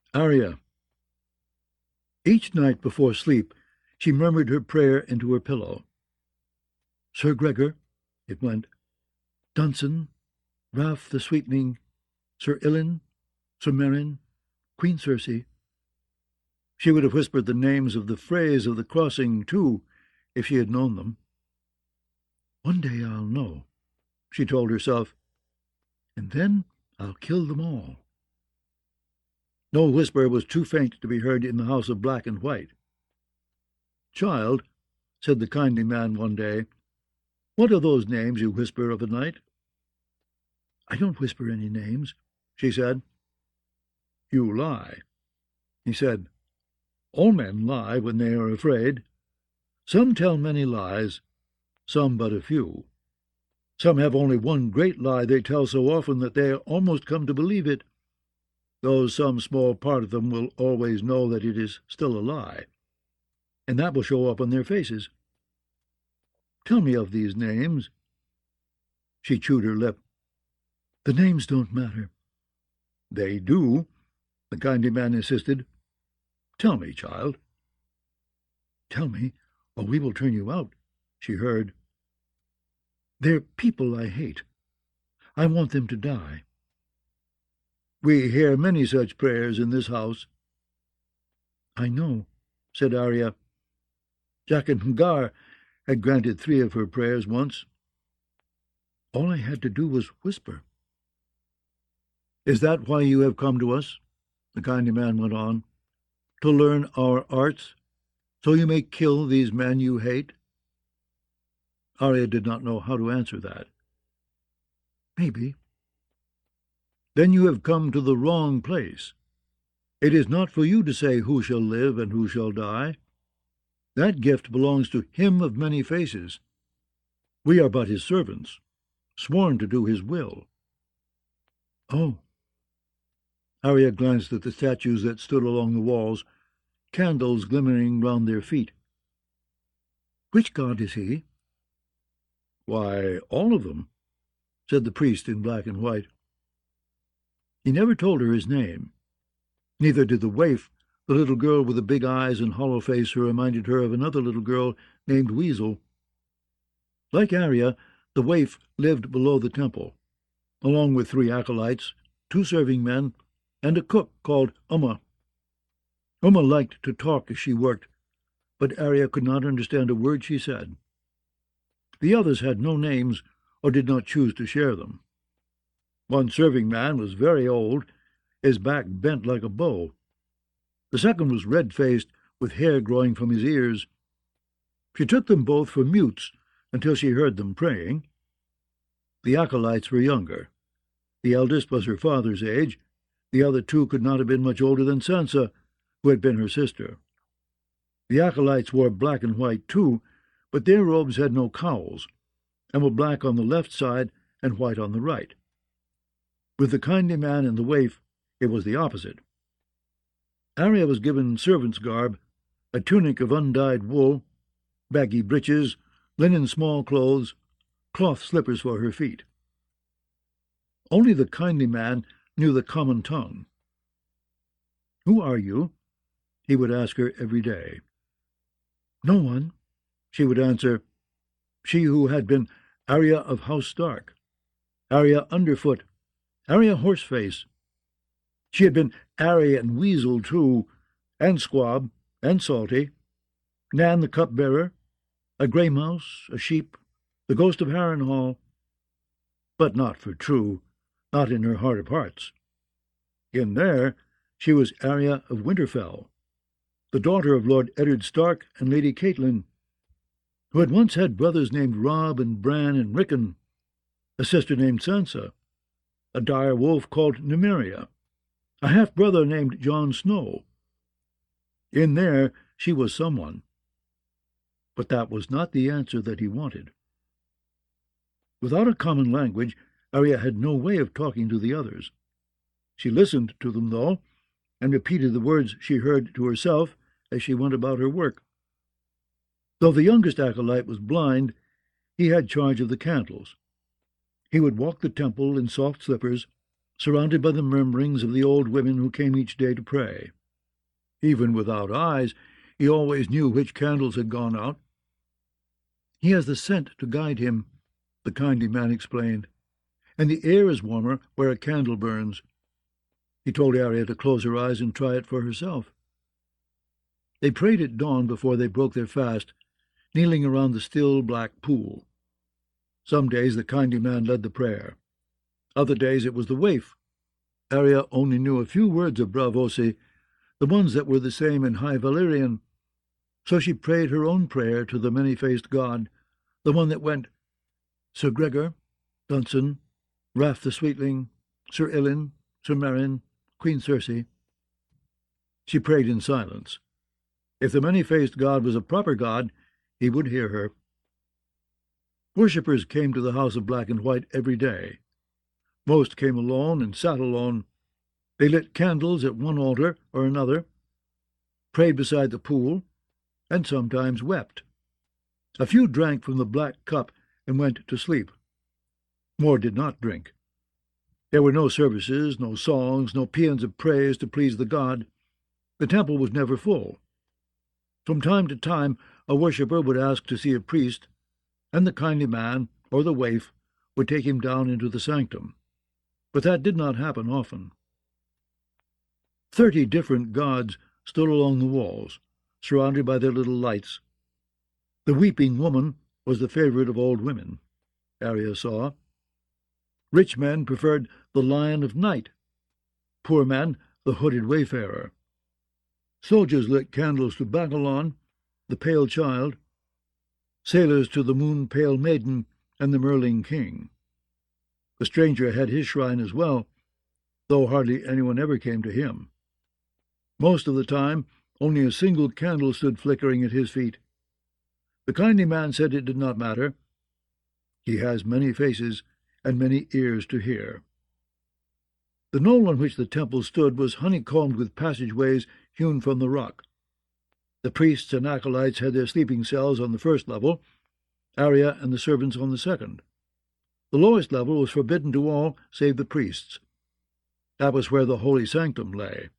Arya. Each night before sleep, she murmured her prayer into her pillow. Sir Gregor, it went, Dunsen, Ralph the Sweetening, Sir Ilyn, Sir Meryn, Queen Circe. She would have whispered the names of the Freys of the crossing, too, if she had known them. One day I'll know, she told herself, and then I'll kill them all. No whisper was too faint to be heard in the house of black and white. Child, said the kindly man one day, what are those names you whisper of a night? I don't whisper any names, she said. You lie, he said. All men lie when they are afraid. Some tell many lies, some but a few. Some have only one great lie they tell so often that they almost come to believe it, though some small part of them will always know that it is still a lie, and that will show up on their faces. Tell me of these names. She chewed her lip. The names don't matter. They do, the kindly man insisted. Tell me, child. Tell me, or we will turn you out, she heard. They're people I hate. I want them to die. We hear many such prayers in this house. I know, said Arya. Jaqen H'ghar had granted 3 of her prayers once. All I had to do was whisper. Is that why you have come to us? The kindly man went on. To learn our arts, so you may kill these men you hate? Arya did not know how to answer that. Maybe. Then you have come to the wrong place. It is not for you to say who shall live and who shall die. That gift belongs to him of many faces. We are but his servants, sworn to do his will. Oh. Arya glanced at the statues that stood along the walls, candles glimmering round their feet. Which god is he? Why, all of them, said the priest in black and white. He never told her his name. Neither did the waif, the little girl with the big eyes and hollow face who reminded her of another little girl named Weasel. Like Arya, the waif lived below the temple, along with 3 acolytes, 2 serving men, and a cook called Umma. Umma liked to talk as she worked, but Arya could not understand a word she said. The others had no names or did not choose to share them. One serving man was very old, his back bent like a bow. The second was red-faced, with hair growing from his ears. She took them both for mutes until she heard them praying. The acolytes were younger. The eldest was her father's age. The other 2 could not have been much older than Sansa, who had been her sister. The acolytes wore black and white too, but their robes had no cowls, and were black on the left side and white on the right. With the kindly man and the waif, it was the opposite. Arya was given servant's garb, a tunic of undyed wool, baggy breeches, linen small clothes, cloth slippers for her feet. Only the kindly man knew the common tongue. Who are you? He would ask her every day. No one, she would answer, she who had been Arya of House Stark, Arya Underfoot, Arya Horseface. She had been Arya and Weasel, too, and Squab, and Salty, Nan the cupbearer, a grey mouse, a sheep, the ghost of Harrenhal, but not for true, not in her heart of hearts. In there she was Arya of Winterfell, the daughter of Lord Eddard Stark and Lady Catelyn, who had once had brothers named Robb and Bran and Rickon, a sister named Sansa, a dire wolf called Nymeria, a half-brother named Jon Snow. In there she was someone. But that was not the answer that he wanted. Without a common language, Arya had no way of talking to the others. She listened to them, though, and repeated the words she heard to herself as she went about her work. Though the youngest acolyte was blind, he had charge of the candles. He would walk the temple in soft slippers, surrounded by the murmurings of the old women who came each day to pray. Even without eyes, he always knew which candles had gone out. He has the scent to guide him, the kindly man explained, and the air is warmer where a candle burns. He told Arya to close her eyes and try it for herself. They prayed at dawn before they broke their fast, kneeling around the still black pool. Some days the kindly man led the prayer. Other days it was the waif. Arya only knew a few words of Braavosi, the ones that were the same in High Valyrian, so she prayed her own prayer to the many-faced god, the one that went, Sir Gregor, Dunsen, Raff the Sweetling, Sir Ilyn, Sir Meryn, Queen Cersei. She prayed in silence. If the many-faced god was a proper god, he would hear her. Worshippers came to the House of Black and White every day. Most came alone and sat alone. They lit candles at one altar or another, prayed beside the pool, and sometimes wept. A few drank from the black cup and went to sleep. More did not drink. There were no services, no songs, no paeans of praise to please the god. The temple was never full. From time to time a worshipper would ask to see a priest, and the kindly man, or the waif, would take him down into the sanctum. But that did not happen often. 30 different gods stood along the walls, surrounded by their little lights. The weeping woman was the favorite of old women, Arya saw. Rich men preferred the Lion of Night, poor men the hooded wayfarer. Soldiers lit candles to Bagalon, the Pale Child, sailors to the Moon-Pale Maiden and the Merling King. The stranger had his shrine as well, though hardly anyone ever came to him. Most of the time, only a single candle stood flickering at his feet. The kindly man said it did not matter. He has many faces and many ears to hear. The knoll on which the temple stood was honeycombed with passageways hewn from the rock. The priests and acolytes had their sleeping cells on the first level, Arya and the servants on the second. The lowest level was forbidden to all save the priests. That was where the holy sanctum lay.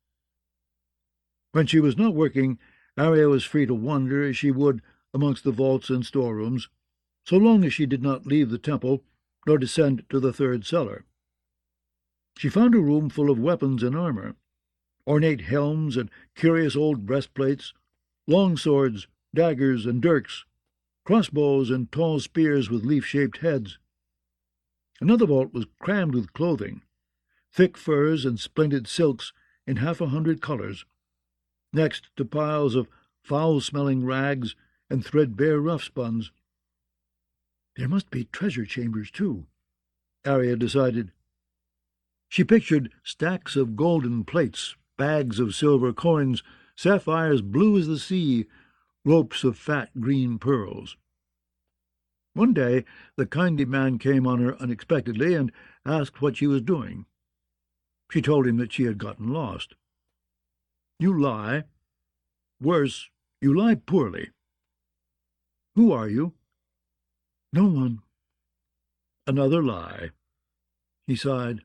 When she was not working, Arya was free to wander as she would amongst the vaults and storerooms, so long as she did not leave the temple nor descend to the third cellar. She found a room full of weapons and armor, ornate helms and curious old breastplates, long swords, daggers and dirks, crossbows and tall spears with leaf-shaped heads. Another vault was crammed with clothing, thick furs and splendid silks in 100 colors, next to piles of foul-smelling rags and threadbare rough-spuns. There must be treasure chambers, too, Arya decided. She pictured stacks of golden plates, bags of silver coins, sapphires blue as the sea, ropes of fat green pearls. One day the kindly man came on her unexpectedly and asked what she was doing. She told him that she had gotten lost. "You lie. Worse, you lie poorly." "Who are you?" "No one." "Another lie." He sighed.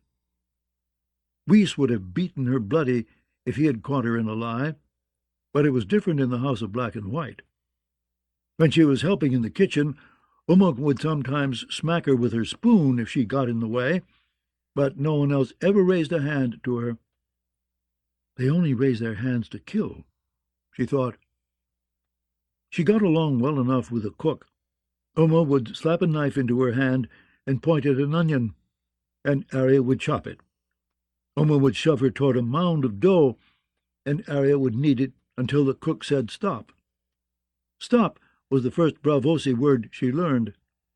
Rhys would have beaten her bloody if he had caught her in a lie, but it was different in the House of Black and White. When she was helping in the kitchen, Umuk would sometimes smack her with her spoon if she got in the way, but no one else ever raised a hand to her. They only raise their hands to kill, she thought. She got along well enough with the cook. Uma would slap a knife into her hand and point at an onion, and Arya would chop it. Uma would shove her toward a mound of dough, and Arya would knead it until the cook said stop. Stop was the first Braavosi word she learned.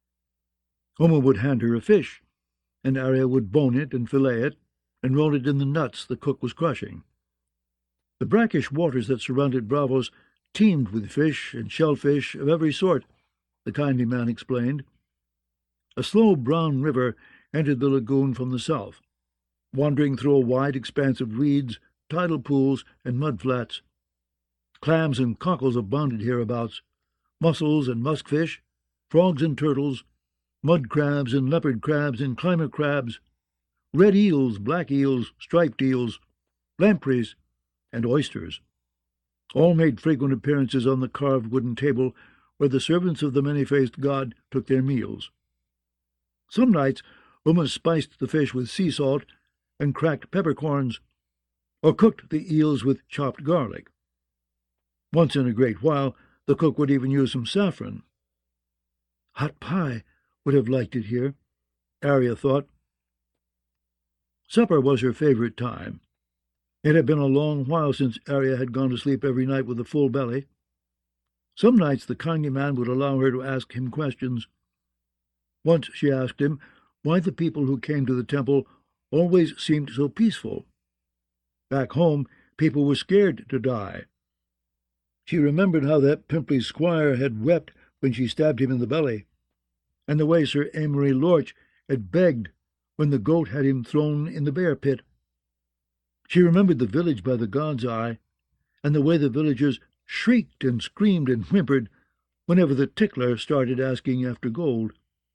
Uma would hand her a fish, and Arya would bone it and fillet it, and roll it in the nuts the cook was crushing. The brackish waters that surrounded Braavos teemed with fish and shellfish of every sort, the kindly man explained. A slow brown river entered the lagoon from the south, wandering through a wide expanse of reeds, tidal pools, and mud flats. Clams and cockles abounded hereabouts, mussels and muskfish, frogs and turtles, mud crabs and leopard crabs and climber crabs, red eels, black eels, striped eels, lampreys, and oysters. All made frequent appearances on the carved wooden table where the servants of the many-faced god took their meals. Some nights Uma spiced the fish with sea salt and cracked peppercorns, or cooked the eels with chopped garlic. Once in a great while the cook would even use some saffron. Hot pie would have liked it here, Arya thought. Supper was her favorite time. It had been a long while since Arya had gone to sleep every night with a full belly. Some nights the kindly man would allow her to ask him questions. Once she asked him why the people who came to the temple always seemed so peaceful. Back home, people were scared to die. She remembered how that pimply squire had wept when she stabbed him in the belly, and the way Sir Amory Lorch had begged when the goat had him thrown in the bear pit. She remembered the village by the God's Eye, and the way the villagers shrieked and screamed and whimpered whenever the tickler started asking after gold.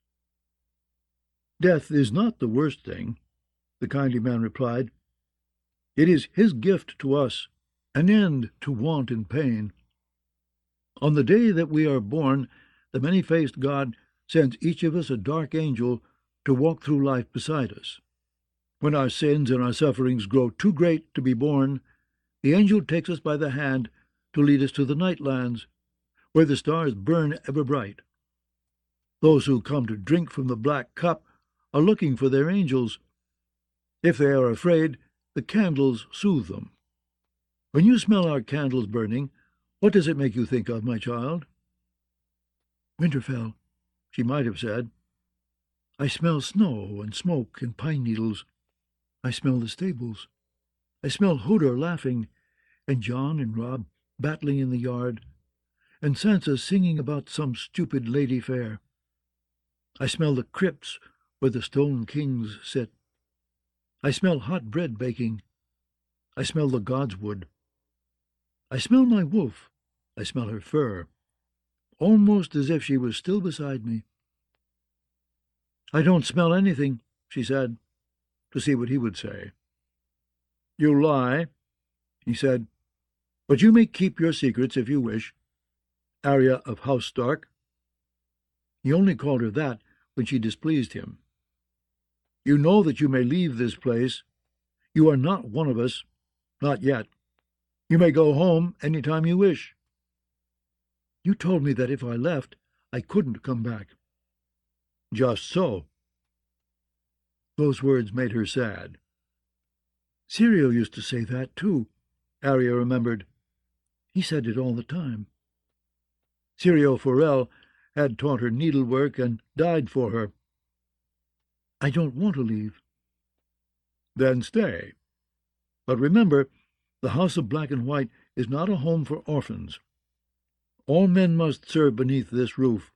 Death is not the worst thing, the kindly man replied. It is his gift to us, an end to want and pain. On the day that we are born, the many-faced God sends each of us a dark angel to walk through life beside us. When our sins and our sufferings grow too great to be borne, the angel takes us by the hand to lead us to the night lands, where the stars burn ever bright. Those who come to drink from the black cup are looking for their angels. If they are afraid, the candles soothe them. When you smell our candles burning, what does it make you think of, my child? Winterfell, she might have said. I smell snow and smoke and pine needles. I smell the stables. I smell Hodor laughing, and Jon and Robb battling in the yard, and Sansa singing about some stupid lady fair. I smell the crypts where the stone kings sit. I smell hot bread baking. I smell the gods' wood. I smell my wolf. I smell her fur, almost as if she was still beside me. I don't smell anything, she said, to see what he would say. You lie, he said, but you may keep your secrets if you wish. Arya of House Stark. He only called her that when she displeased him. You know that you may leave this place. You are not one of us, not yet. You may go home any time you wish. You told me that if I left, I couldn't come back. Just so. Those words made her sad. Syrio used to say that, too, Arya remembered. He said it all the time. Syrio Forel had taught her needlework and died for her. I don't want to leave. Then stay. But remember, the House of Black and White is not a home for orphans. All men must serve beneath this roof.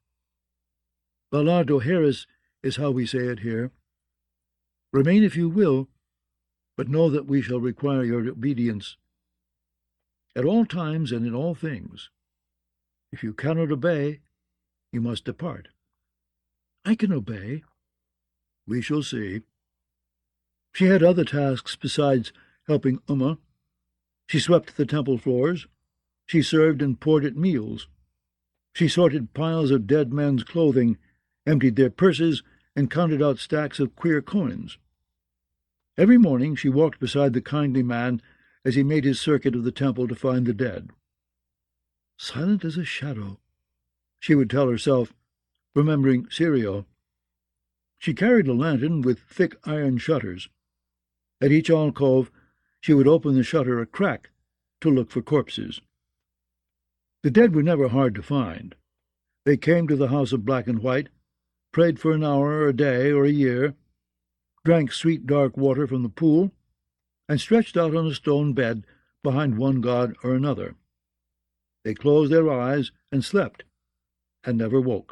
Valar Dohaeris is how we say it here. Remain if you will, but know that we shall require your obedience. At all times and in all things. If you cannot obey, you must depart. I can obey. We shall see. She had other tasks besides helping Uma. She swept the temple floors. She served and poured at meals. She sorted piles of dead men's clothing, emptied their purses, and counted out stacks of queer coins. Every morning she walked beside the kindly man as he made his circuit of the temple to find the dead. Silent as a shadow, she would tell herself, remembering Syrio. She carried a lantern with thick iron shutters. At each alcove she would open the shutter a crack to look for corpses. The dead were never hard to find. They came to the House of Black and White, prayed for an hour or a day or a year, drank sweet dark water from the pool, and stretched out on a stone bed behind one god or another. They closed their eyes and slept, and never woke.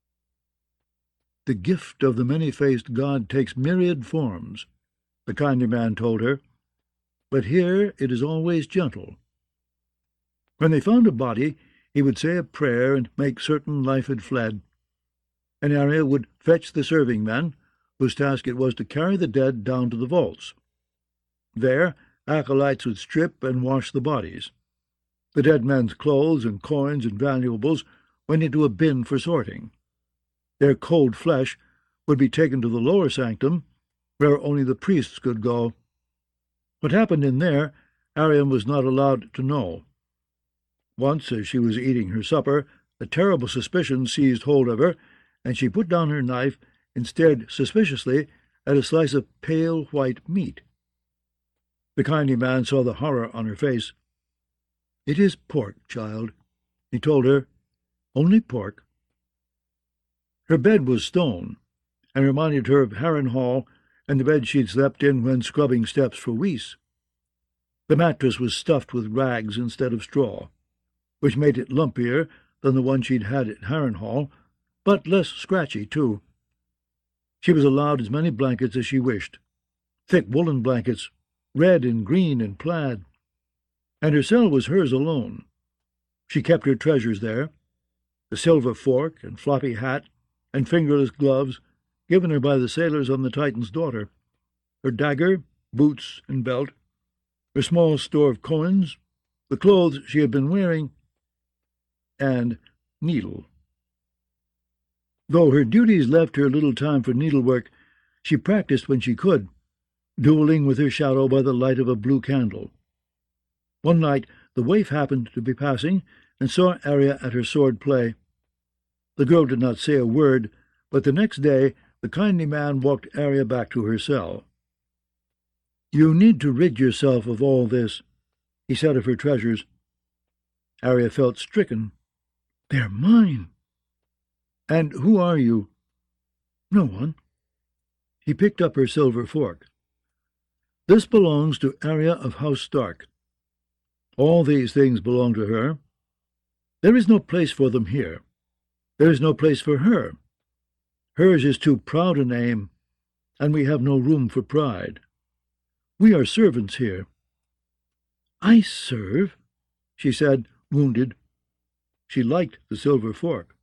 The gift of the many-faced god takes myriad forms, the kindly man told her, but here it is always gentle. When they found a body, he would say a prayer and make certain life had fled, and Arya would fetch the serving men, whose task it was to carry the dead down to the vaults. There, acolytes would strip and wash the bodies. The dead men's clothes and coins and valuables went into a bin for sorting. Their cold flesh would be taken to the lower sanctum, where only the priests could go. What happened in there, Arya was not allowed to know. Once, as she was eating her supper, a terrible suspicion seized hold of her, and she put down her knife and stared suspiciously at a slice of pale white meat. The kindly man saw the horror on her face. "It is pork, child," he told her. "Only pork." Her bed was stone, and reminded her of Harrenhal and the bed she'd slept in when scrubbing steps for Weiss. The mattress was stuffed with rags instead of straw, which made it lumpier than the one she'd had at Harrenhal, but less scratchy, too. She was allowed as many blankets as she wished, thick woolen blankets, red and green and plaid, and her cell was hers alone. She kept her treasures there, the silver fork and floppy hat and fingerless gloves given her by the sailors on the Titan's daughter, her dagger, boots, and belt, her small store of coins, the clothes she had been wearing, and needle. Though her duties left her little time for needlework, she practiced when she could, dueling with her shadow by the light of a blue candle. One night the waif happened to be passing and saw Arya at her sword play. The girl did not say a word, but the next day the kindly man walked Arya back to her cell. "You need to rid yourself of all this," he said of her treasures. Arya felt stricken. "They're mine." "And who are you?" "No one." He picked up her silver fork. "This belongs to Arya of House Stark. All these things belong to her. There is no place for them here. There is no place for her. Hers is too proud a name, and we have no room for pride. We are servants here." "I serve," she said, wounded. She liked the silver fork.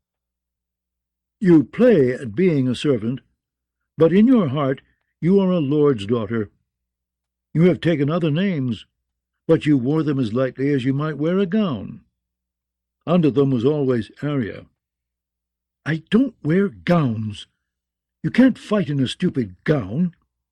"You play at being a servant, but in your heart you are a lord's daughter. You have taken other names, but you wore them as lightly as you might wear a gown. Under them was always Arya." "I don't wear gowns. You can't fight in a stupid gown."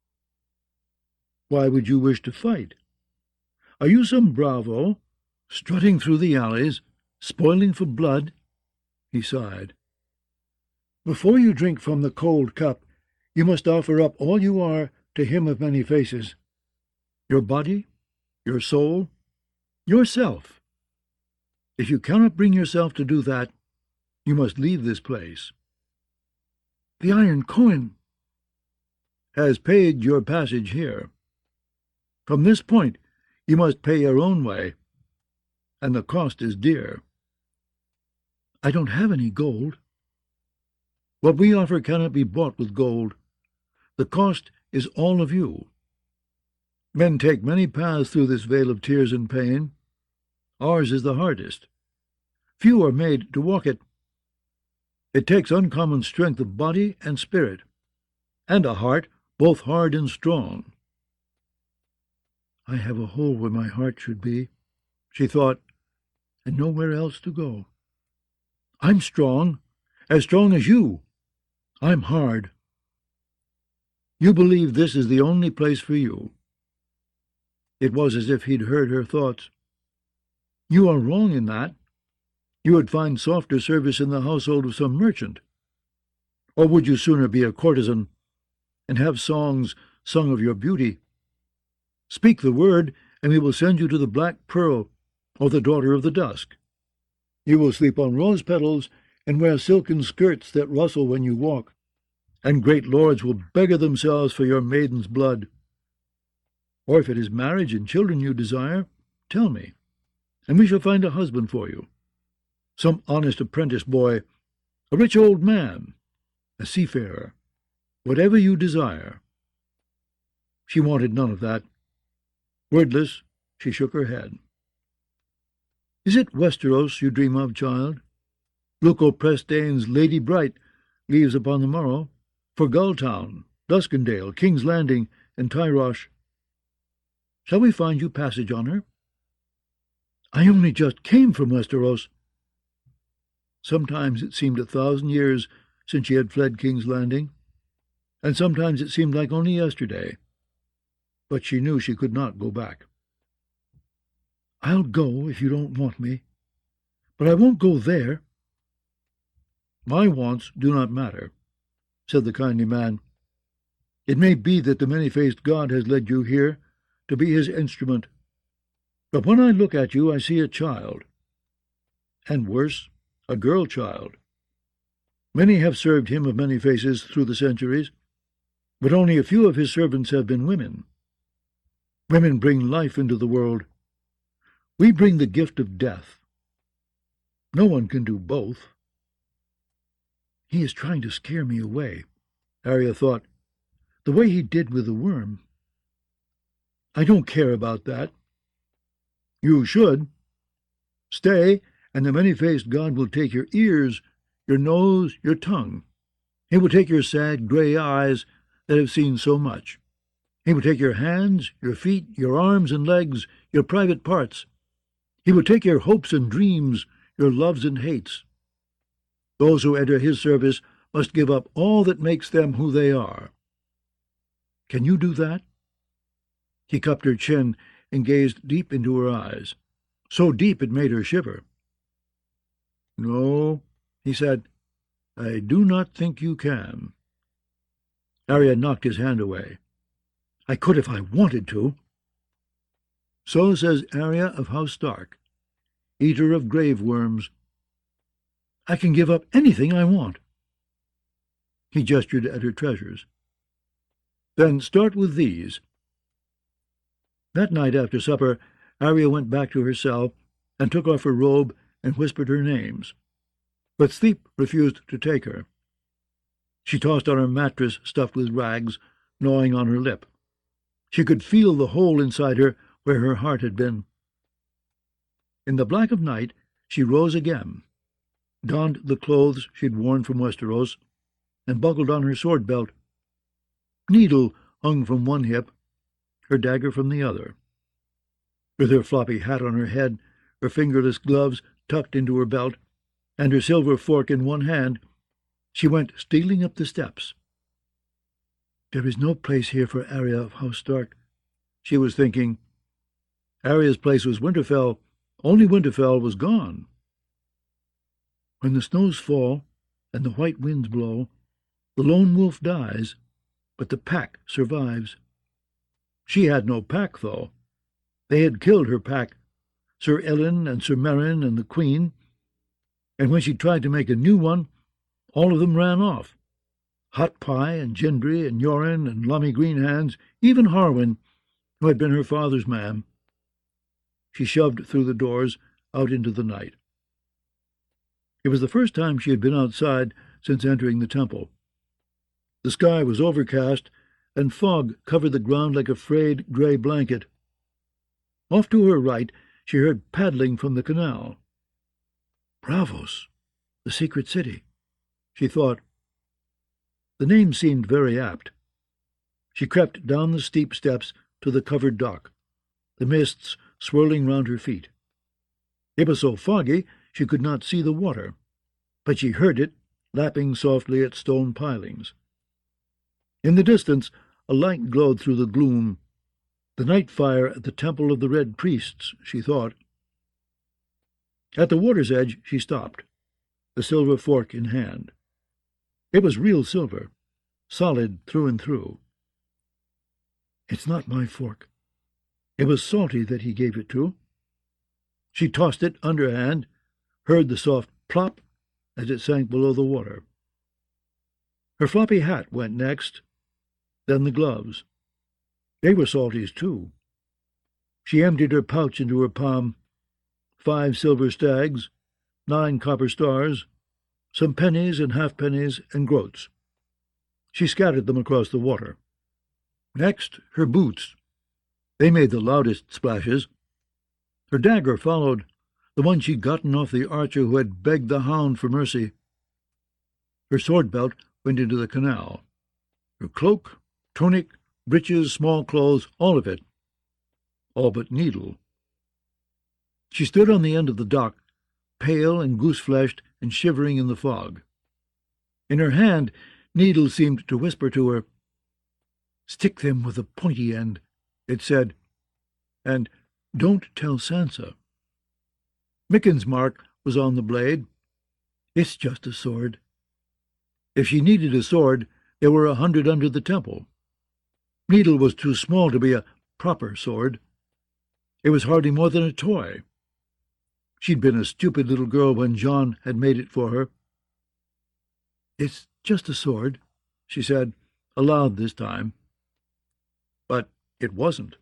"Why would you wish to fight? Are you some bravo, strutting through the alleys, spoiling for blood?" He sighed. "Before you drink from the cold cup, you must offer up all you are to him of many faces. Your body, your soul, yourself. If you cannot bring yourself to do that, you must leave this place." "The Iron Coin has paid your passage here. From this point you must pay your own way, and the cost is dear." "I don't have any gold." "What we offer cannot be bought with gold. The cost is all of you. Men take many paths through this vale of tears and pain. Ours is the hardest. Few are made to walk it. It takes uncommon strength of body and spirit, and a heart both hard and strong." "I have a hole where my heart should be," she thought, "and nowhere else to go. I'm strong as you. I'm hard. You believe this is the only place for you." It was as if he'd heard her thoughts. "You are wrong in that. You would find softer service in the household of some merchant. Or would you sooner be a courtesan, and have songs sung of your beauty? Speak the word, and we will send you to the Black Pearl, or the Daughter of the Dusk. You will sleep on rose petals, and wear silken skirts that rustle when you walk, and great lords will beggar themselves for your maiden's blood. Or if it is marriage and children you desire, tell me, and we shall find a husband for you. Some honest apprentice boy, a rich old man, a seafarer, whatever you desire." She wanted none of that. Wordless, she shook her head. "Is it Westeros you dream of, child? Luco Prestane's Lady Bright leaves upon the morrow for Gulltown, Duskendale, King's Landing, and Tyrosh. Shall we find you passage on her? I only just came from Westeros. Sometimes it seemed 1,000 years since she had fled King's Landing, and sometimes it seemed like only yesterday. But she knew she could not go back. I'll go if you don't want me, but I won't go there. My wants do not matter, said the kindly man. It may be that the many-faced God has led you here to be his instrument, but when I look at you I see a child, and worse, a girl-child. Many have served him of many faces through the centuries, but only a few of his servants have been women. Women bring life into the world. We bring the gift of death. No one can do both. He is trying to scare me away, Arya thought, the way he did with the worm. I don't care about that. You should. Stay, and the many-faced God will take your ears, your nose, your tongue. He will take your sad grey eyes that have seen so much. He will take your hands, your feet, your arms and legs, your private parts. He will take your hopes and dreams, your loves and hates. Those who enter his service must give up all that makes them who they are. Can you do that? He cupped her chin and gazed deep into her eyes, so deep it made her shiver. No, he said, I do not think you can. Arya knocked his hand away. I could if I wanted to. So says Arya of House Stark, eater of grave worms. I can give up anything I want. He gestured at her treasures. Then start with these. That night after supper, Arya went back to her cell and took off her robe and whispered her names. But sleep refused to take her. She tossed on her mattress stuffed with rags, gnawing on her lip. She could feel the hole inside her where her heart had been. In the black of night, she rose again, donned the clothes she'd worn from Westeros, and buckled on her sword belt. Needle hung from one hip, her dagger from the other. With her floppy hat on her head, her fingerless gloves tucked into her belt, and her silver fork in one hand, she went stealing up the steps. There is no place here for Arya of House Stark, she was thinking. Arya's place was Winterfell. Only Winterfell was gone. When the snows fall and the white winds blow, the lone wolf dies, but the pack survives. She had no pack, though. They had killed her pack, Sir Ellen and Sir Meryn and the Queen, and when she tried to make a new one, all of them ran off. Hot Pie and Gendry and Yoren and Lummy Greenhands, even Harwin, who had been her father's man. She shoved through the doors out into the night. It was the first time she had been outside since entering the temple. The sky was overcast, and fog covered the ground like a frayed grey blanket. Off to her right she heard paddling from the canal. Braavos, the secret city, she thought. The name seemed very apt. She crept down the steep steps to the covered dock, the mists swirling round her feet. It was so foggy she could not see the water, but she heard it lapping softly at stone pilings. In the distance a light glowed through the gloom, the night fire at the Temple of the Red Priests, she thought. At the water's edge she stopped, the silver fork in hand. It was real silver, solid through and through. It's not my fork. It was Salty that he gave it to. She tossed it underhand, heard the soft plop as it sank below the water. Her floppy hat went next, then the gloves. They were Salty's, too. She emptied her pouch into her palm. 5 silver stags, 9 copper stars, some pennies and halfpennies and groats. She scattered them across the water. Next, her boots. They made the loudest splashes. Her dagger followed, the one she'd gotten off the archer who had begged the hound for mercy. Her sword belt went into the canal. Her cloak, tunic, breeches, small clothes, all of it. All but Needle. She stood on the end of the dock, pale and goose-fleshed and shivering in the fog. In her hand, Needle seemed to whisper to her. "Stick them with the pointy end," it said, "and don't tell Sansa." Micken's mark was on the blade. "It's just a sword." If she needed a sword, there were 100 under the temple. Needle was too small to be a proper sword. It was hardly more than a toy. She'd been a stupid little girl when John had made it for her. "It's just a sword," she said, aloud this time. But it wasn't.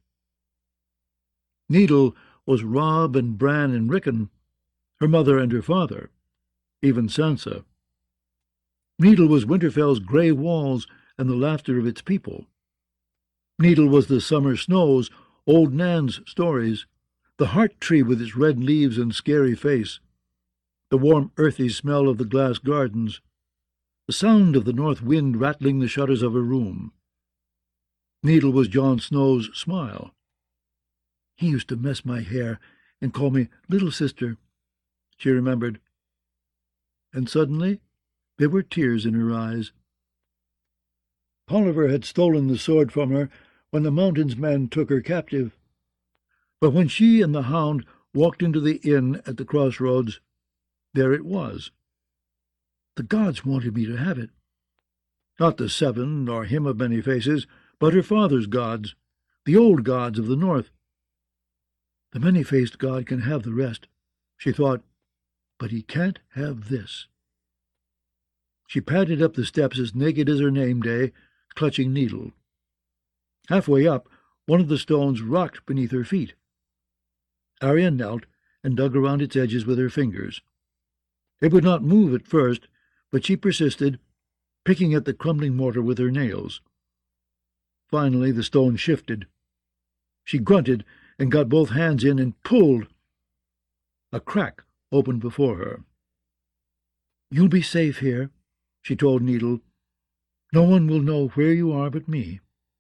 Needle was Robb and Bran and Rickon, her mother and her father, even Sansa. Needle was Winterfell's grey walls and the laughter of its people. Needle was the summer snows, old Nan's stories, the heart tree with its red leaves and scary face, the warm earthy smell of the glass gardens, the sound of the north wind rattling the shutters of her room. Needle was Jon Snow's smile. "He used to mess my hair and call me little sister," she remembered. And suddenly there were tears in her eyes. Polliver had stolen the sword from her when the Mountain's men took her captive. But when she and the Hound walked into the inn at the crossroads, there it was. The gods wanted me to have it. Not the Seven, nor him of many faces, but her father's gods, the old gods of the north. The many-faced god can have the rest, she thought, but he can't have this. She padded up the steps as naked as her name day, clutching Needle. Halfway up, one of the stones rocked beneath her feet. Arya knelt and dug around its edges with her fingers. It would not move at first, but she persisted, picking at the crumbling mortar with her nails. Finally the stone shifted. She grunted and got both hands in and pulled. A crack opened before her. "You'll be safe here," she told Needle. "No one will know where you are but me."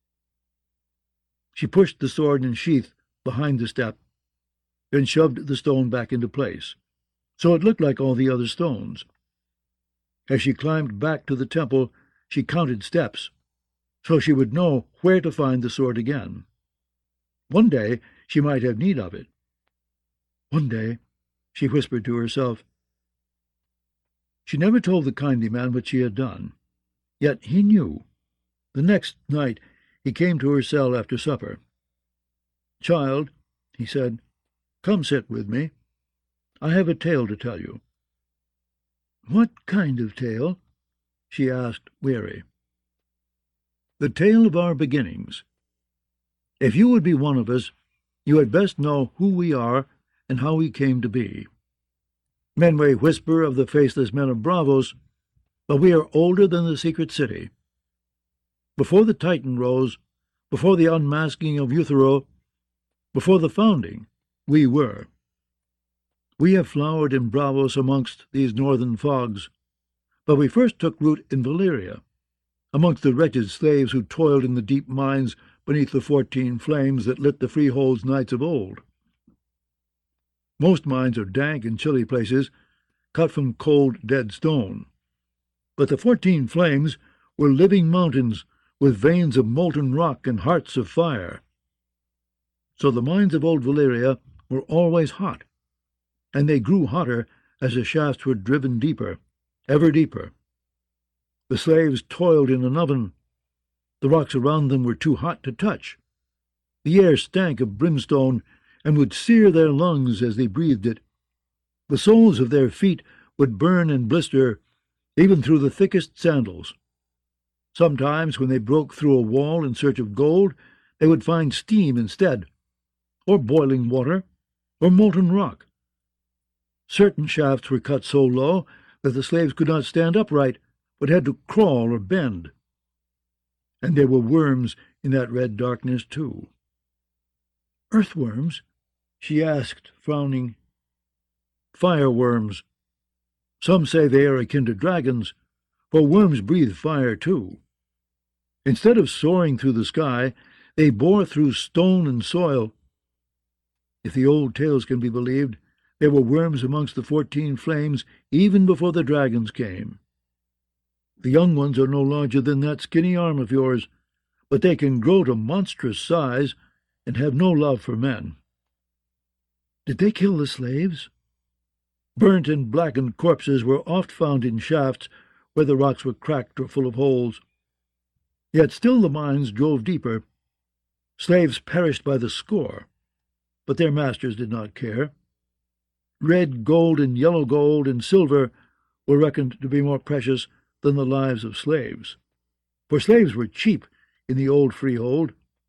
She pushed the sword in sheath behind the step, then shoved the stone back into place, so it looked like all the other stones. As she climbed back to the temple, she counted steps, so she would know where to find the sword again. One day she might have need of it. One day, she whispered to herself. She never told the kindly man what she had done. Yet he knew. The next night he came to her cell after supper. "Child," he said, "come sit with me. I have a tale to tell you." "What kind of tale?" she asked, weary. "The tale of our beginnings. If you would be one of us, you had best know who we are and how we came to be. Men may whisper of the faceless men of Braavos, but we are older than the secret city. Before the Titan rose, before the unmasking of Uthero, before the founding, we were. We have flowered in Braavos amongst these northern fogs, but we first took root in Valyria, amongst the wretched slaves who toiled in the deep mines beneath the 14 flames that lit the freehold's nights of old. Most mines are dank and chilly places, cut from cold, dead stone. But the 14 flames were living mountains with veins of molten rock and hearts of fire. So the mines of old Valyria were always hot, and they grew hotter as the shafts were driven deeper, ever deeper. The slaves toiled in an oven. The rocks around them were too hot to touch. The air stank of brimstone and would sear their lungs as they breathed it. The soles of their feet would burn and blister even through the thickest sandals. Sometimes, when they broke through a wall in search of gold, they would find steam instead, or boiling water, or molten rock. Certain shafts were cut so low that the slaves could not stand upright, but had to crawl or bend. And there were worms in that red darkness, too. "Earthworms?" she asked, frowning. "Fireworms. Some say they are akin to dragons, for worms breathe fire too. Instead of soaring through the sky, they bore through stone and soil. If the old tales can be believed, there were worms amongst the 14 flames even before the dragons came. The young ones are no larger than that skinny arm of yours, but they can grow to monstrous size and have no love for men. Did they kill the slaves? Burnt and blackened corpses were oft found in shafts where the rocks were cracked or full of holes. Yet still the mines drove deeper. Slaves perished by the score, but their masters did not care. Red gold and yellow gold and silver were reckoned to be more precious than the lives of slaves, for slaves were cheap in the old freehold.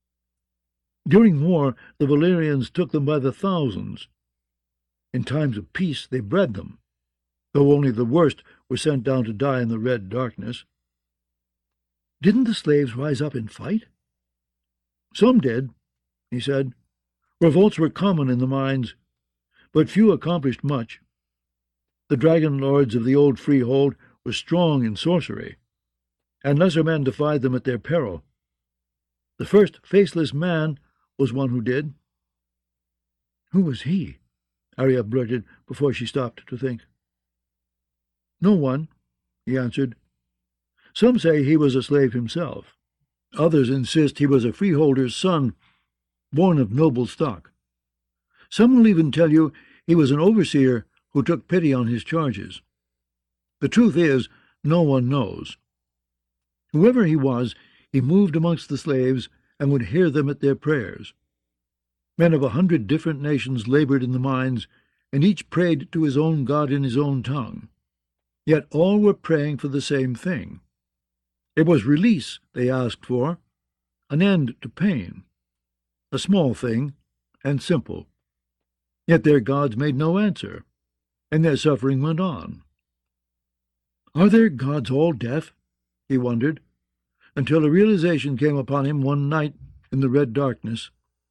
During war, the Valyrians took them by the thousands. In times of peace, they bred them, though only the worst were sent down to die in the red darkness. Didn't the slaves rise up and fight? Some did, he said. Revolts were common in the mines, but few accomplished much. The dragon lords of the old freehold were strong in sorcery, and lesser men defied them at their peril. The first faceless man was one who did. Who was he? Arya blurted before she stopped to think. No one, he answered. Some say he was a slave himself. Others insist he was a freeholder's son, born of noble stock. Some will even tell you he was an overseer who took pity on his charges. The truth is, no one knows. Whoever he was, he moved amongst the slaves and would hear them at their prayers. Men of 100 different nations labored in the mines, and each prayed to his own god in his own tongue. Yet all were praying for the same thing. It was release they asked for, an end to pain, a small thing and simple. Yet their gods made no answer, and their suffering went on. Are their gods all deaf? He wondered, until a realization came upon him one night in the red darkness.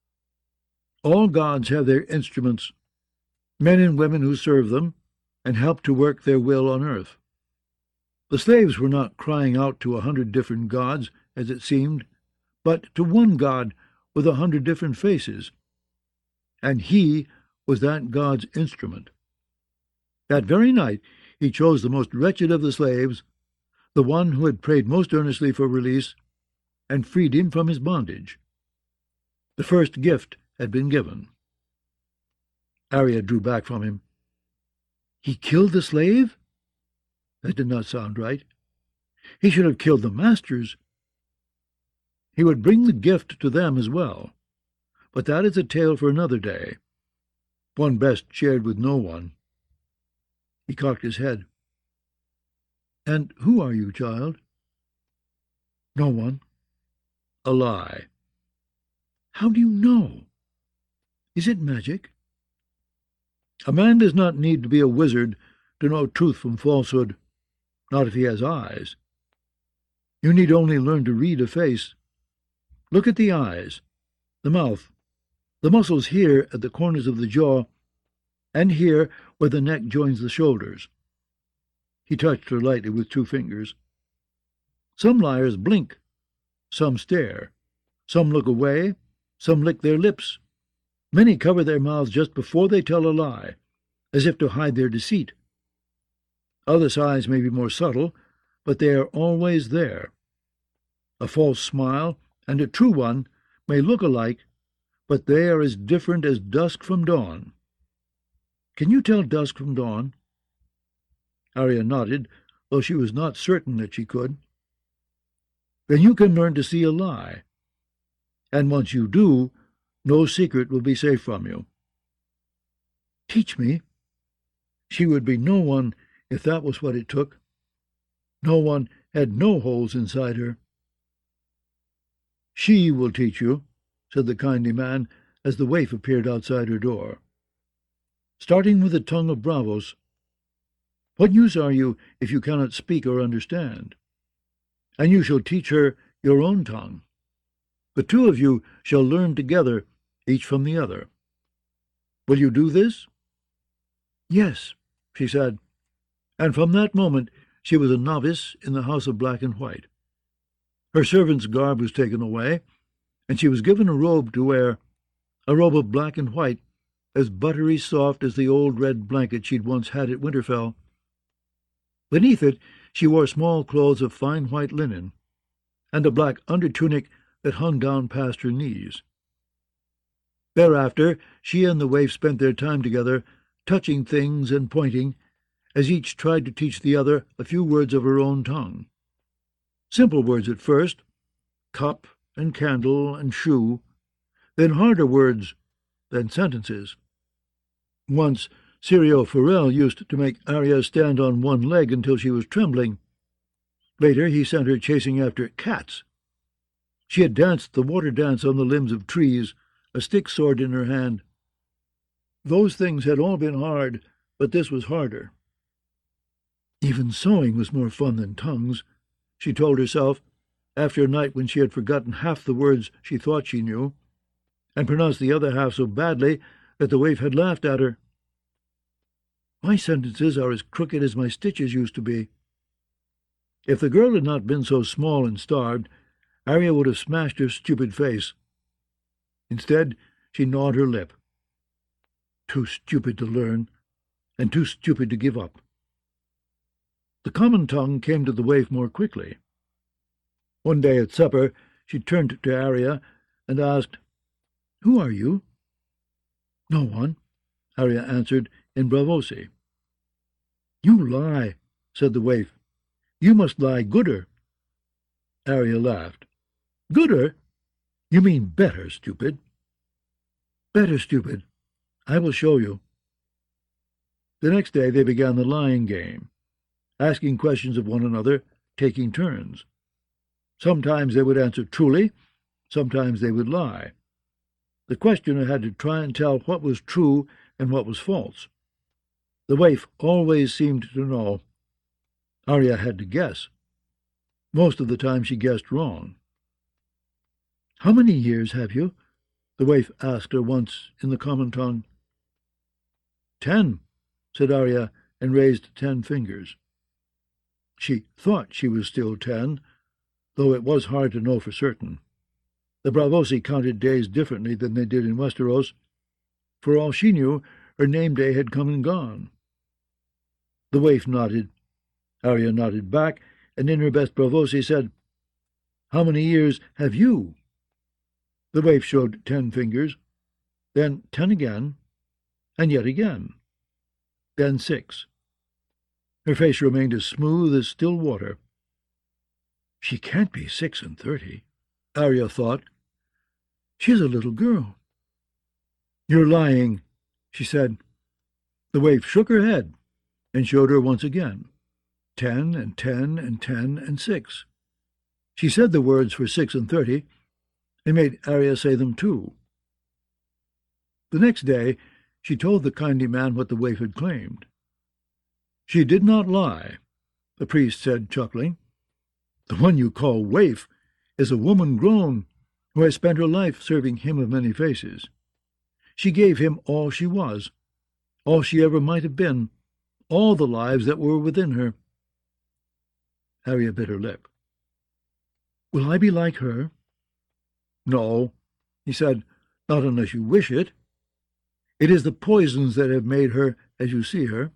All gods have their instruments, men and women who serve them and help to work their will on earth. The slaves were not crying out to 100 different gods, as it seemed, but to one God with 100 different faces, and he was that God's instrument. That very night he chose the most wretched of the slaves, the one who had prayed most earnestly for release, and freed him from his bondage. The first gift had been given. Arya drew back from him. He killed the slave? That did not sound right. He should have killed the masters. He would bring the gift to them as well, but that is a tale for another day, one best shared with no one. He cocked his head. And who are you, child? No one. A lie. How do you know? Is it magic? A man does not need to be a wizard to know truth from falsehood, not if he has eyes. You need only learn to read a face. Look at the eyes, the mouth, the muscles here at the corners of the jaw, and here where the neck joins the shoulders. He touched her lightly with 2 fingers. Some liars blink, some stare, some look away, some lick their lips. Many cover their mouths just before they tell a lie, as if to hide their deceit. Other signs may be more subtle, but they are always there. A false smile and a true one may look alike, but they are as different as dusk from dawn. Can you tell dusk from dawn? Arya nodded, though she was not certain that she could. Then you can learn to see a lie. And once you do, no secret will be safe from you. Teach me. She would be no one if that was what it took. No one had no holes inside her. She will teach you, said the kindly man as the waif appeared outside her door. Starting with the tongue of Braavos. What use are you if you cannot speak or understand? And you shall teach her your own tongue. The 2 of you shall learn together, each from the other. Will you do this? Yes, she said, and from that moment she was a novice in the House of Black and White. Her servant's garb was taken away, and she was given a robe to wear, a robe of black and white, as buttery soft as the old red blanket she'd once had at Winterfell. Beneath it she wore small clothes of fine white linen, and a black under-tunic that hung down past her knees. Thereafter she and the waif spent their time together, touching things and pointing, as each tried to teach the other a few words of her own tongue. Simple words at first, cup and candle and shoe, then harder words, then sentences. Once Syrio Forel used to make Arya stand on one leg until she was trembling. Later he sent her chasing after cats. She had danced the water dance on the limbs of trees, a stick sword in her hand. Those things had all been hard, but this was harder. Even sewing was more fun than tongues, she told herself, after a night when she had forgotten half the words she thought she knew, and pronounced the other half so badly that the waif had laughed at her. My sentences are as crooked as my stitches used to be. If the girl had not been so small and starved, Arya would have smashed her stupid face. Instead, she gnawed her lip. Too stupid to learn, and too stupid to give up. The common tongue came to the waif more quickly. One day at supper she turned to Arya and asked, "Who are you?" "No one," Arya answered in Braavosi. "You lie," said the waif. "You must lie gooder." Arya laughed. "Gooder? You mean better, stupid." "Better, stupid. I will show you." The next day they began the lying game, asking questions of one another, taking turns. Sometimes they would answer truly, sometimes they would lie. The questioner had to try and tell what was true and what was false. The waif always seemed to know. Arya had to guess. Most of the time she guessed wrong. "How many years have you?" the waif asked her once in the common tongue. 10, said Arya, and raised 10 fingers. She thought she was still 10, though it was hard to know for certain. The Braavosi counted days differently than they did in Westeros. For all she knew, her name day had come and gone. The waif nodded. Arya nodded back, and in her best Braavosi said, "How many years have you?" The waif showed 10 fingers, then 10 again, and yet again, then 6. Her face remained as smooth as still water. She can't be 36, Arya thought. She's a little girl. You're lying, she said. The waif shook her head and showed her once again, 10 and 10 and 10 and 6. She said the words for 36, and made Arya say them too. The next day she told the kindly man what the waif had claimed. She did not lie, the priest said, chuckling. The one you call waif is a woman grown who has spent her life serving him of many faces. She gave him all she was, all she ever might have been, all the lives that were within her. Arya bit her lip. Will I be like her? No, he said, not unless you wish it. It is the poisons that have made her as you see her.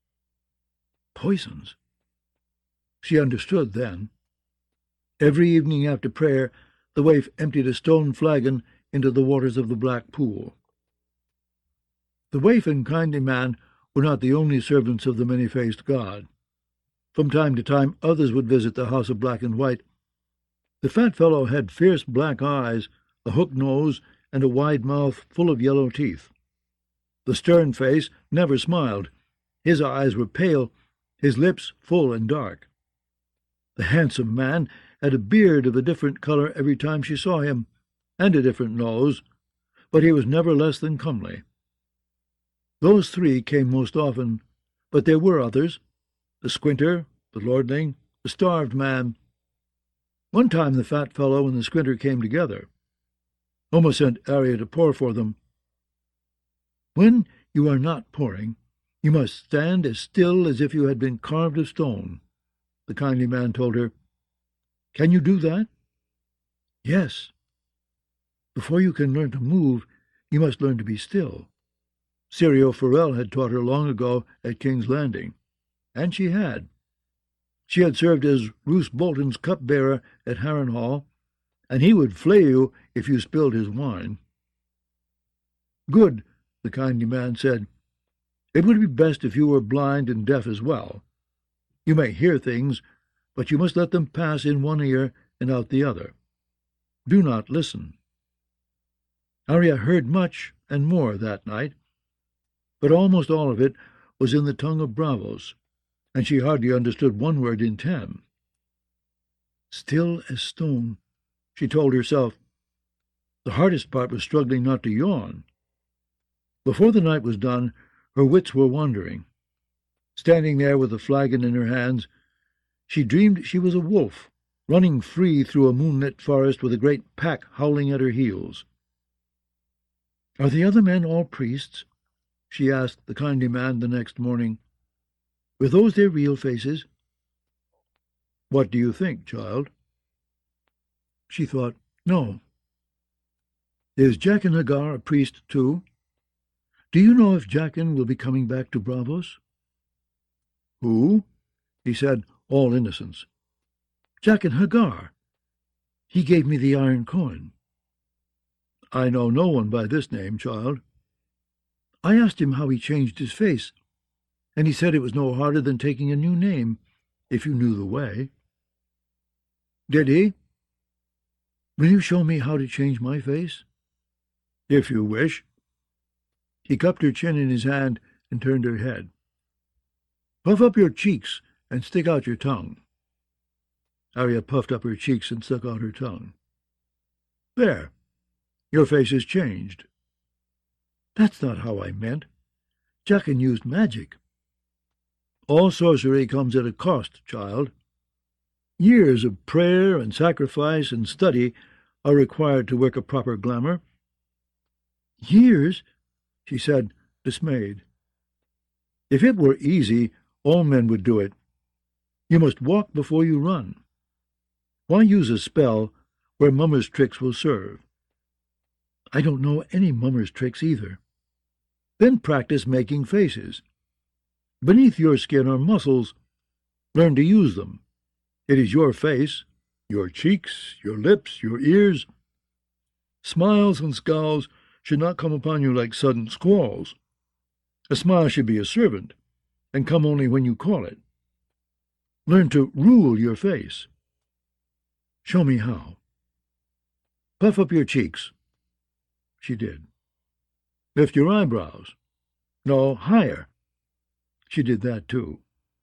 Poisons? She understood then. Every evening after prayer, the waif emptied a stone flagon into the waters of the black pool. The waif and kindly man were not the only servants of the many-faced god. From time to time others would visit the house of black and white. The fat fellow had fierce black eyes, a hooked nose, and a wide mouth full of yellow teeth. The stern face never smiled. His eyes were pale, his lips full and dark. The handsome man had a beard of a different color every time she saw him, and a different nose, but he was never less than comely. Those 3 came most often, but there were others, the squinter, the lordling, the starved man. One time the fat fellow and the squinter came together. Oma sent Arya to pour for them. When you are not pouring, you must stand as still as if you had been carved of stone, the kindly man told her. Can you do that? Yes. Before you can learn to move, you must learn to be still. Cerio Farrell had taught her long ago at King's Landing, and she had. She had served as Roose Bolton's cupbearer at Harrenhal, and he would flay you if you spilled his wine. Good, the kindly man said. It would be best if you were blind and deaf as well. You may hear things, but you must let them pass in one ear and out the other. Do not listen. Arya heard much and more that night, but almost all of it was in the tongue of Braavos, and she hardly understood one word in 10. Still as stone, she told herself. The hardest part was struggling not to yawn. Before the night was done, her wits were wandering. Standing there with the flagon in her hands, she dreamed she was a wolf, running free through a moonlit forest with a great pack howling at her heels. "Are the other men all priests?" she asked the kindly man the next morning. "Were those their real faces?" "What do you think, child?" She thought, "No." "Is Jaqen H'ghar a priest too? Do you know if Jaqen will be coming back to Braavos?" "Who?" he said, all innocence. "Jaqen H'ghar. He gave me the iron coin." "I know no one by this name, child." "I asked him how he changed his face, and he said it was no harder than taking a new name, if you knew the way." "Did he?" "Will you show me how to change my face?" "If you wish." He cupped her chin in his hand and turned her head. "Puff up your cheeks and stick out your tongue." Arya puffed up her cheeks and stuck out her tongue. "There. Your face is changed." "That's not how I meant. Jaqen used magic." "All sorcery comes at a cost, child. Years of prayer and sacrifice and study are required to work a proper glamour." "Years?" she said, dismayed. "If it were easy, all men would do it. You must walk before you run. Why use a spell where mummers' tricks will serve?" "I don't know any mummers' tricks either." "Then practice making faces. Beneath your skin are muscles. Learn to use them. It is your face, your cheeks, your lips, your ears. Smiles and scowls should not come upon you like sudden squalls. A smile should be a servant, and come only when you call it. Learn to rule your face." "Show me how." "Puff up your cheeks." She did. "Lift your eyebrows." "No, higher." She did that too.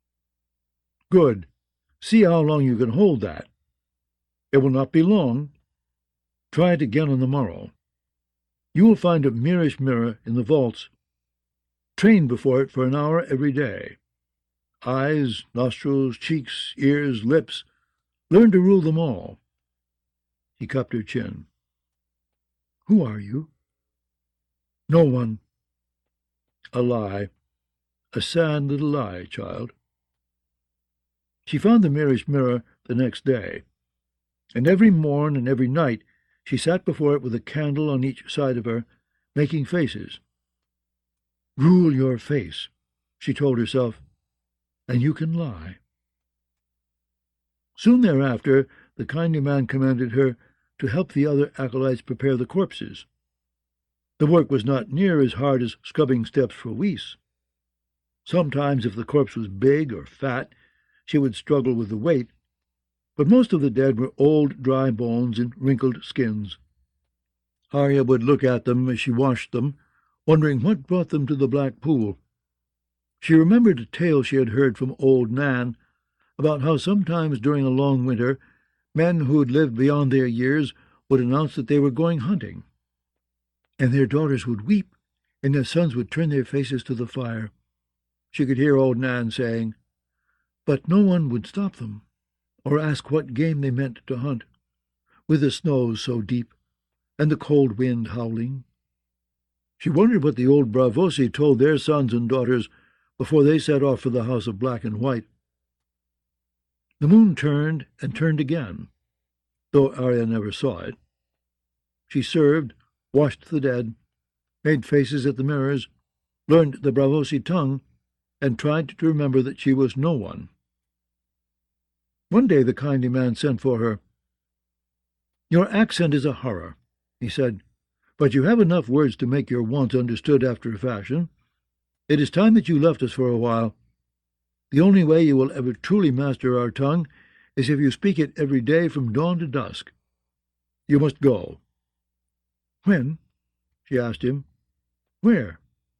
"Good. See how long you can hold that. It will not be long. Try it again on the morrow. You will find a Myrish mirror in the vaults. Train before it for an hour every day. Eyes, nostrils, cheeks, ears, lips. Learn to rule them all." He cupped her chin. "Who are you?" "No one." "A lie. A sad little lie, child." She found the Myrish mirror the next day, and every morn and every night she sat before it with a candle on each side of her, making faces. "Rule your face," she told herself, "and you can lie." Soon thereafter the kindly man commanded her to help the other acolytes prepare the corpses. The work was not near as hard as scrubbing steps for Weiss. Sometimes, if the corpse was big or fat, she would struggle with the weight, but most of the dead were old dry bones and wrinkled skins. Arya would look at them as she washed them, wondering what brought them to the black pool. She remembered a tale she had heard from old Nan about how sometimes during a long winter men who had lived beyond their years would announce that they were going hunting, and their daughters would weep, and their sons would turn their faces to the fire. She could hear old Nan saying, "But no one would stop them, or ask what game they meant to hunt, with the snows so deep, and the cold wind howling." She wondered what the old Braavosi told their sons and daughters before they set off for the House of Black and White. The moon turned and turned again. though Arya never saw it. She served, washed the dead, made faces at the mirrors, learned the Braavosi tongue, and tried to remember that she was no one. One day the kindly man sent for her. "Your accent is a horror," he said, "but you have enough words to make your wants understood after a fashion. It is time that you left us for a while. The only way you will ever truly master our tongue is if you speak it every day from dawn to dusk. You must go." "When?" she asked him. "Where?"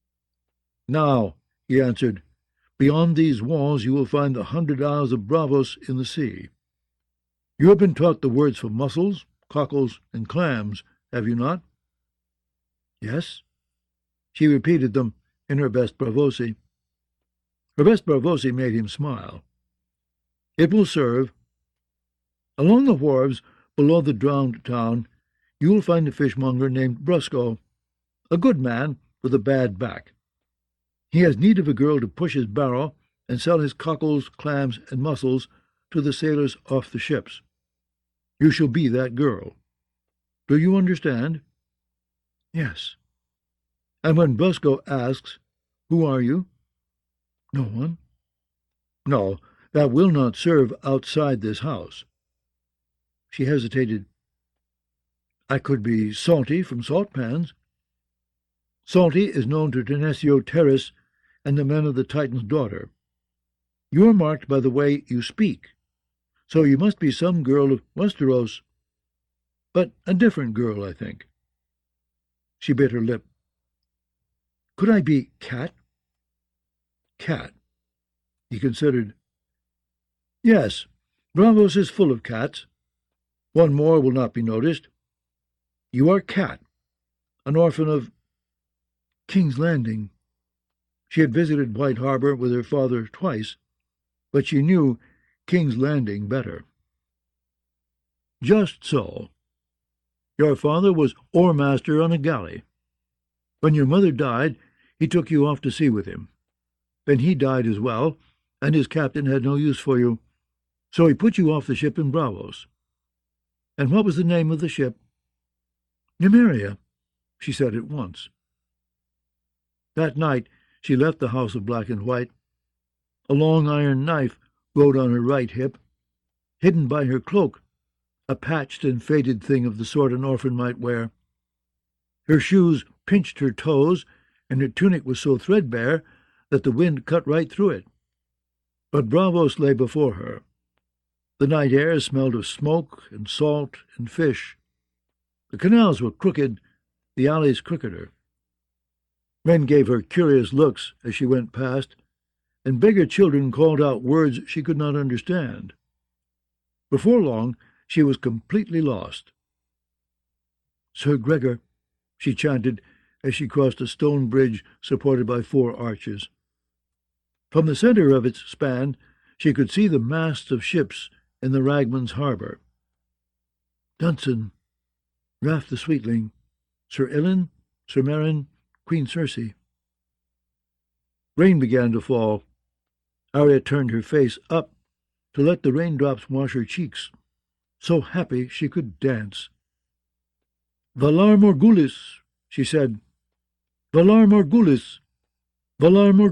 "Now," he answered. "Beyond these walls you will find the 100 Isles of Braavos in the sea. You have been taught the words for mussels, cockles, and clams, have you not?" "Yes." She repeated them in her best Braavosi. Her best Braavosi made him smile. "It will serve. Along the wharves below the drowned town you will find a fishmonger named Brusco, a good man with a bad back. He has need of a girl to push his barrow and sell his cockles, clams, and mussels to the sailors off the ships. You shall be that girl. Do you understand?" "Yes." "And when Brusco asks, 'Who are you?' 'No one.'" "No, that will not serve outside this house." She hesitated. "I could be Salty from Salt Pans." "Salty is known to Tenesio Terrace and the men of the Titan's daughter. You are marked by the way you speak, so you must be some girl of Westeros, but a different girl, I think." She bit her lip. "Could I be Cat?" "Cat?" He considered. "Yes, Braavos is full of cats. One more will not be noticed. You are Cat, an orphan of King's Landing." She had visited White Harbor with her father twice, but she knew King's Landing better. "Just so. Your father was oar-master on a galley. When your mother died, he took you off to sea with him. Then he died as well, and his captain had no use for you, so he put you off the ship in Braavos. And what was the name of the ship?" "Nymeria," she said at once. That night she left the house of black and white. A long iron knife rode on her right hip. Hidden by her cloak, a patched and faded thing of the sort an orphan might wear. Her shoes pinched her toes, and her tunic was so threadbare that the wind cut right through it. But Braavos lay before her. The night air smelled of smoke and salt and fish. The canals were crooked, the alleys crookeder. Men gave her curious looks as she went past, and beggar children called out words she could not understand. Before long she was completely lost. "Sir Gregor," she chanted as she crossed a stone bridge supported by 4 arches. From the center of its span she could see the masts of ships in the Ragman's harbor. Dunsen, Raff the Sweetling, Sir Ilyn, Sir Meryn, Queen Cersei. Rain began to fall. Arya turned her face up to let the raindrops wash her cheeks, so happy she could dance. "Valar Morghulis," she said. "Valar Morghulis! Valar Morghulis!"